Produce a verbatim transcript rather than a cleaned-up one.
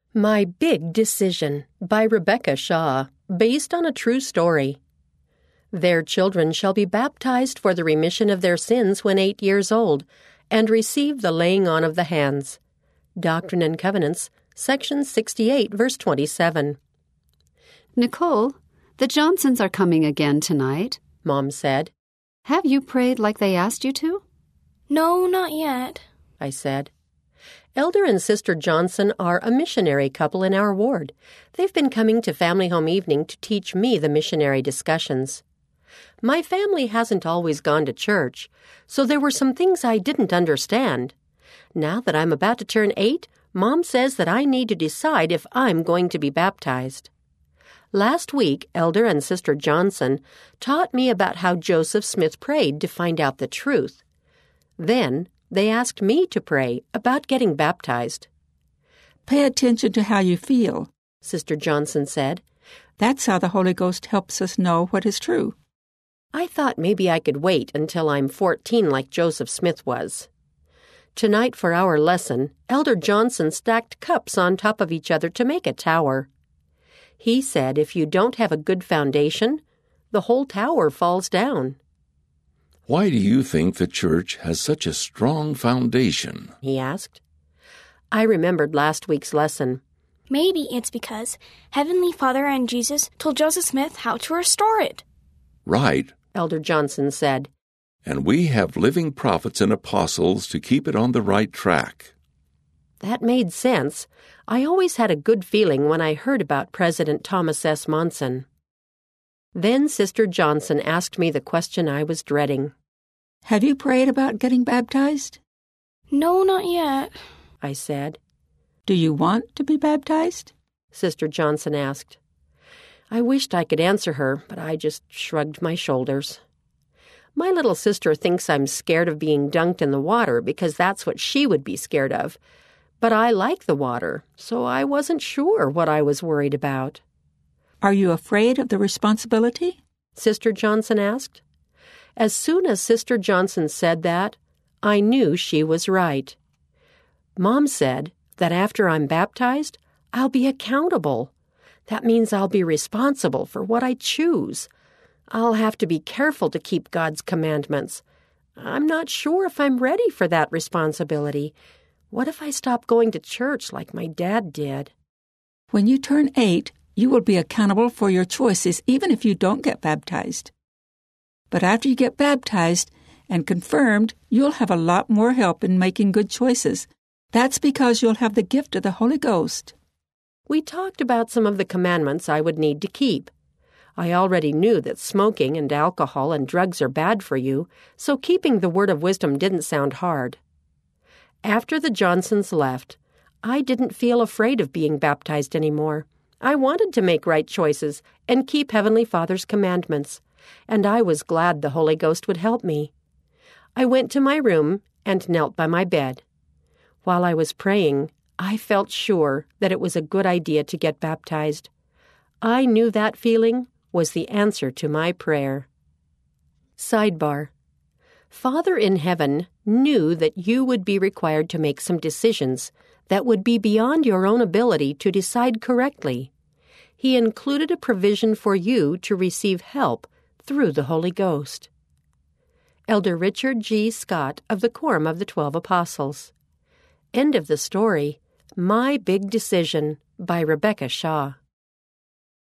My Big Decision by Rebecca Shaw, based on a true story. Their children shall be baptized for the remission of their sins when eight years old, and receive the laying on of the hands. Doctrine and Covenants, section sixty-eight, verse twenty-seven. Nicole, the Johnsons are coming again tonight, Mom said. Have you prayed like they asked you to? No, not yet, I said. Elder and Sister Johnson are a missionary couple in our ward. They've been coming to Family Home Evening to teach me the missionary discussions. My family hasn't always gone to church, so there were some things I didn't understand. Now that I'm about to turn eight, Mom says that I need to decide if I'm going to be baptized. Last week, Elder and Sister Johnson taught me about how Joseph Smith prayed to find out the truth. Then, they asked me to pray about getting baptized. Pay attention to how you feel, Sister Johnson said. That's how the Holy Ghost helps us know what is true. I thought maybe I could wait until I'm fourteen like Joseph Smith was. Tonight for our lesson, Elder Johnson stacked cups on top of each other to make a tower. He said if you don't have a good foundation, the whole tower falls down. Why do you think the church has such a strong foundation? He asked. I remembered last week's lesson. Maybe it's because Heavenly Father and Jesus told Joseph Smith how to restore it. Right, Elder Johnson said. And we have living prophets and apostles to keep it on the right track. That made sense. I always had a good feeling when I heard about President Thomas S. Monson. Then Sister Johnson asked me the question I was dreading. Have you prayed about getting baptized? No, not yet, I said. Do you want to be baptized? Sister Johnson asked. I wished I could answer her, but I just shrugged my shoulders. My little sister thinks I'm scared of being dunked in the water because that's what she would be scared of. But I like the water, so I wasn't sure what I was worried about. Are you afraid of the responsibility? Sister Johnson asked. As soon as Sister Johnson said that, I knew she was right. Mom said that after I'm baptized, I'll be accountable. That means I'll be responsible for what I choose. I'll have to be careful to keep God's commandments. I'm not sure if I'm ready for that responsibility. What if I stop going to church like my dad did? When you turn eight, you will be accountable for your choices even if you don't get baptized. But after you get baptized and confirmed, you'll have a lot more help in making good choices. That's because you'll have the gift of the Holy Ghost. We talked about some of the commandments I would need to keep. I already knew that smoking and alcohol and drugs are bad for you, so keeping the word of wisdom didn't sound hard. After the Johnsons left, I didn't feel afraid of being baptized anymore. I wanted to make right choices and keep Heavenly Father's commandments, and I was glad the Holy Ghost would help me. I went to my room and knelt by my bed. While I was praying, I felt sure that it was a good idea to get baptized. I knew that feeling was the answer to my prayer. Sidebar. Father in heaven knew that you would be required to make some decisions that would be beyond your own ability to decide correctly. He included a provision for you to receive help through the Holy Ghost. Elder Richard G. Scott of the Quorum of the Twelve Apostles. End of the story. My Big Decision by Rebecca Shaw.